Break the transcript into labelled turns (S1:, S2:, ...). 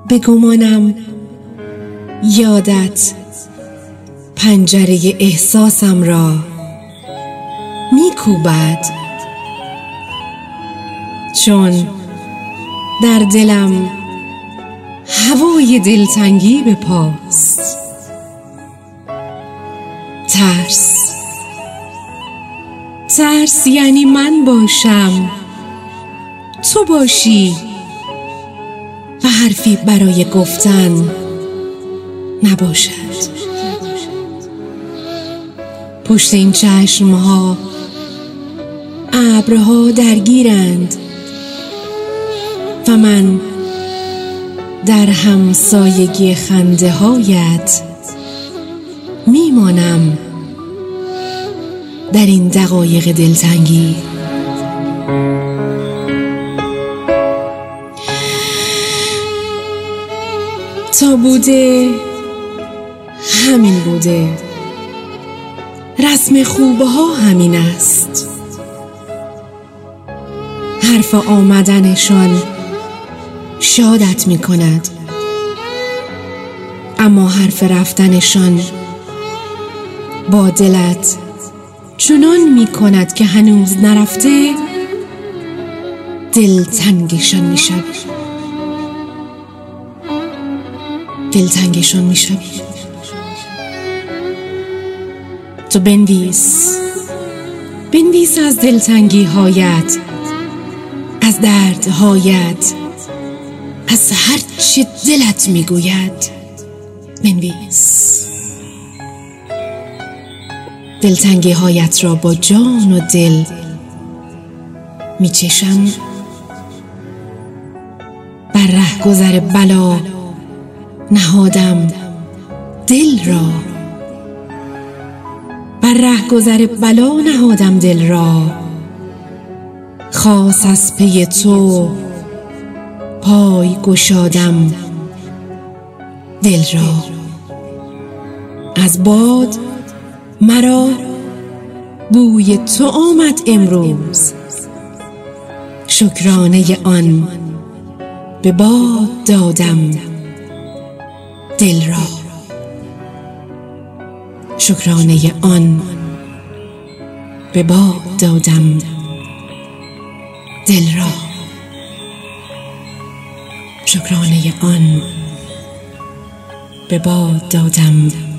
S1: به گمانم یادت پنجره احساسم را میکوبد، چون در دلم هوای دلتنگی به پاست. ترس یعنی من باشم، تو باشی و حرفی برای گفتن نباشد. پشت این چشمها ابرها درگیرند و من در همسایگی خنده هایت میمانم در این دقایق دلتنگی. تا بوده همین بوده، رسم خوبه ها همین است. حرف آمدنشان شادت می کند، اما حرف رفتنشان با دلت چنان می کند که هنوز نرفته دلتنگشان می شوی. دلتنگشان می شوی. تو بنویس از دلتنگی هایت، از دردهایت، از هر چه دلت میگوید. بنویس. دلتنگی هایت را با جان و دل میچشم. بر رهگذر بلا نهادم دل را، بر رهگذر بلا نهادم دل را. خاص از پی تو پای گشادم دل را. از باد مرا بوی تو آمد امروز، شکرانه آن به باد دادم دل را. شکرانه آن به باد دادم دل را. شکرانه آن به باد دادم